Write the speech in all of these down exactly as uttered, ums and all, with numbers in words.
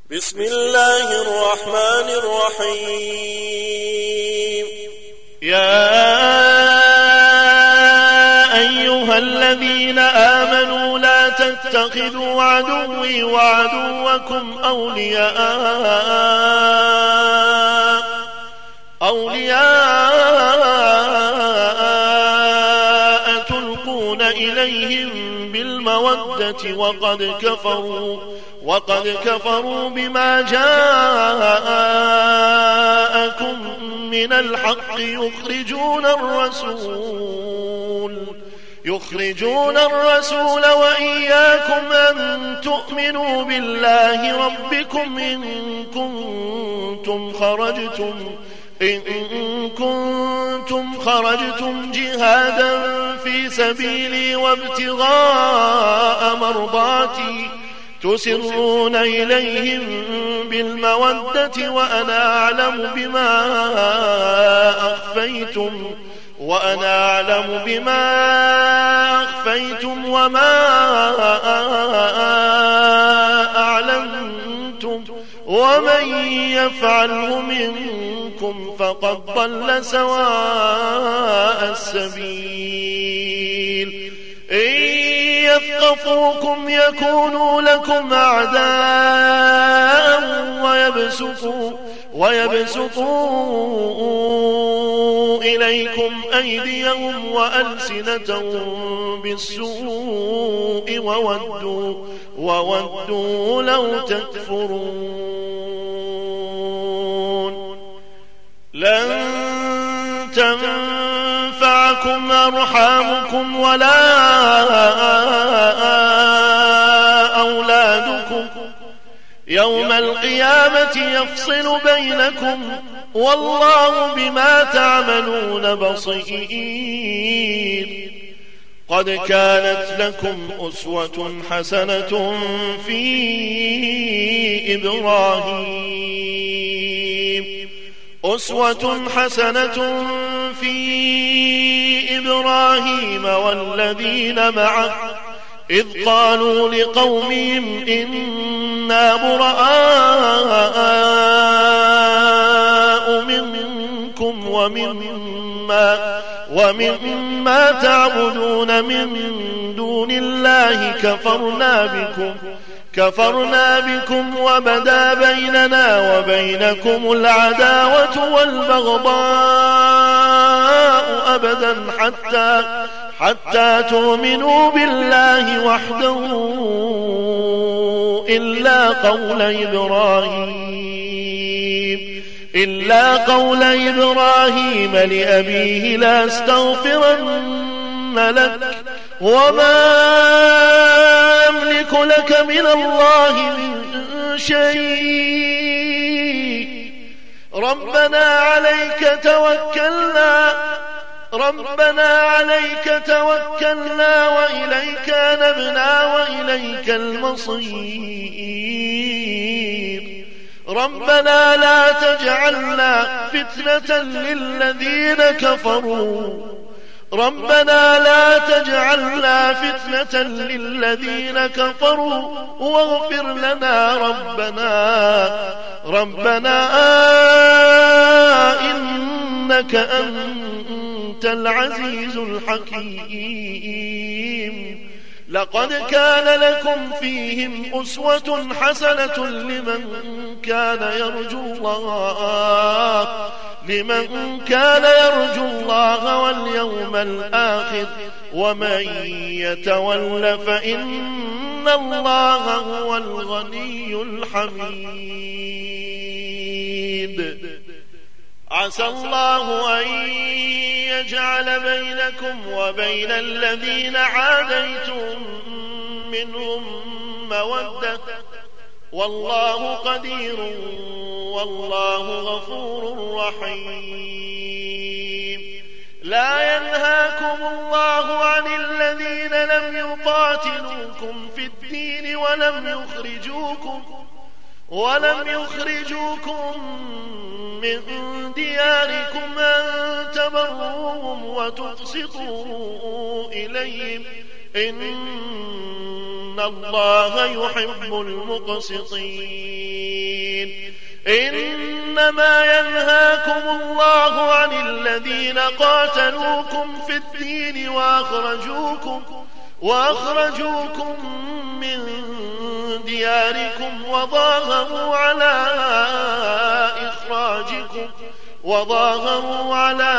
بسم الله الرحمن الرحيم. يا أيها الذين آمنوا لا تتخذوا عدوي وعدوكم أولياء أولياء تلقون إليهم بالمودة وقد كفروا وقد كفروا بما جاءكم من الحق يخرجون الرسول يخرجون الرسول وإياكم أن تؤمنوا بالله ربكم إن كنتم خرجتم إن كنتم خرجتم جهادا في سبيلي وابتغاء مرضاتي تسرون إليهم بالمودة وأنا أعلم بما أخفيتم وأنا أعلم بما أخفيتم وما أعلنتم ومن يفعله منكم فقد ضل سواء السبيل. إن يثقفوكم يكونوا لكم أعداء ويبسطوا ويبسطوا إليكم أيديهم وألسنتهم بالسوء وودوا وودوا لو تكفرون. لن تنفعكم أرحامكم ولا أولادكم يوم القيامة يفصل بينكم والله بما تعملون بصير. قد كانت لكم أسوة حسنة في إبراهيم أسوة حسنة في إبراهيم والذين معه إذ قالوا لقومهم إنا براء منكم ومما, ومما تعبدون من دون الله كفرنا بكم كفرنا بكم وبدا بيننا وبينكم العداوة والبغضاء أبدا حتى حتى تؤمنوا بالله وحده إلا قول إبراهيم إلا قول إبراهيم لأبيه لأستغفرن لك وما أملك لك من الله من شيء ربنا عليك توكلنا ربنا عليك توكلنا وإليك نبنا وإليك المصير ربنا لا تجعلنا فتنة للذين كفروا ربنا لا تجعلنا فتنة للذين كفروا واغفر لنا ربنا ربنا إنك أنت العزيز الحكيم. لقد كان لكم فيهم أسوة حسنة لمن كان يرجو الله لمن كان يرجو الله واليوم الآخر ومن يتول فإن الله هو الغني الحميد. عسى الله أن يجعل بينكم وبين الذين عاديتم منهم مودة والله قدير والله غفور رحيم. لا ينهاكم الله عن الذين لم يقاتلوكم في الدين ولم يخرجوكم ولم يخرجوكم من دياركم أن تبروهم وتقسطوا إليهم إن إن الله يحب المقسطين. إنما ينهاكم الله عن الذين قاتلوكم في الدين وأخرجوكم, وأخرجوكم من دياركم وظاهروا على إخراجكم وظاهروا على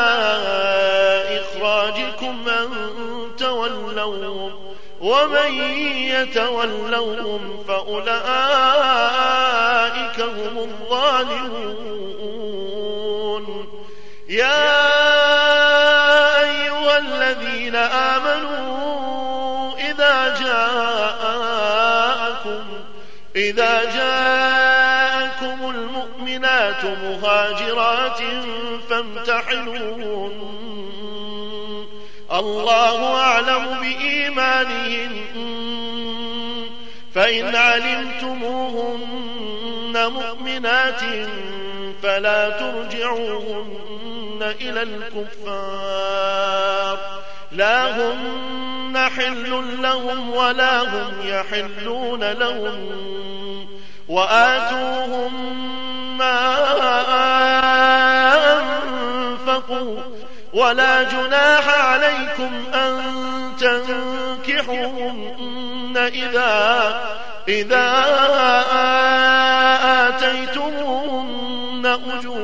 إخراجكم أن تولوهم ومن يتولوهم فأولئك هم الظالمون. يا أيها الذين آمنوا إذا جاءكم إذا جاءكم المؤمنات مهاجرات فامتحنوهن الله أعلم بإيمانهن فإن علمتموهن مؤمنات فلا ترجعوهن إلى الكفار لا هن حل لهم ولا هم يحلون لهم وآتوهم ما أنفقوا ولا جناح عليكم أن تنكحوهن إذا, إذا آتيتموهن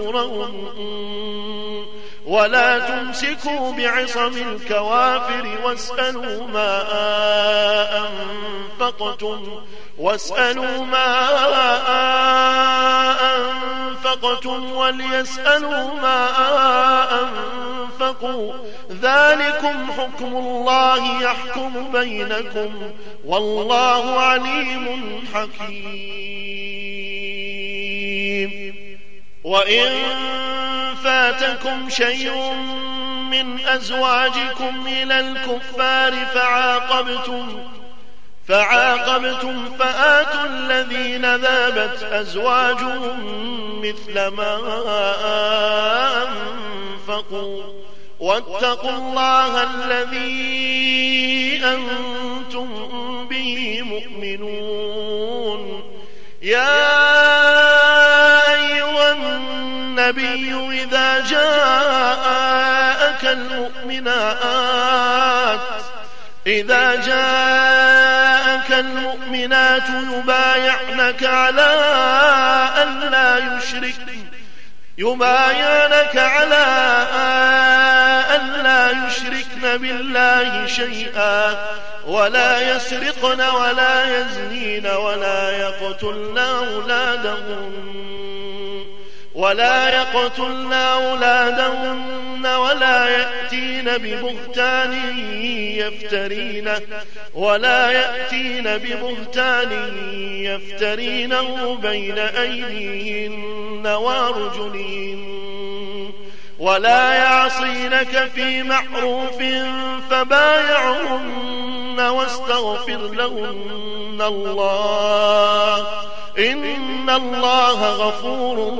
أجورهن ولا تمسكوا بعصم الكوافر واسألوا ما أنفقتم واسألوا ما أنفقتم وليسألوا ما أنفقوا ذلكم حكم الله يحكم بينكم والله عليم حكيم. وإن فاتكم شيء من أزواجكم إلى الكفار فعاقبتم فعاقبتم فآتوا الذين ذابت أزواجهم مثل ما أنفقوا واتقوا الله الذي أنتم به مؤمنون. يا أيها النبي إذا جاءك المؤمنات إذا جاءك المؤمنات يبايعنك على أن لا يشركن يبايعنك على أن لا يشركن بالله شيئا ولا يسرقن ولا يزنين ولا يقتلن أولادهن ولا يقتلن أولادهن ولا يأتين ببهتان يفترينه ولا يأتين ببهتان يفترينه بين أيديهن وأرجلهن ولا يعصينك في معروف فبايعهن واستغفر لهن الله إن الله غفور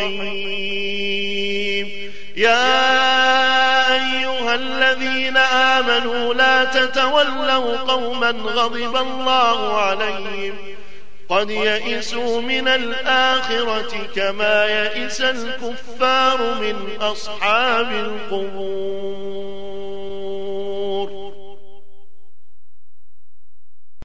رحيم. يا أيها الذين آمنوا لا تتولوا قوما غضب الله عليهم قد يئسوا من الآخرة كما يئس الكفار من أصحاب القبور.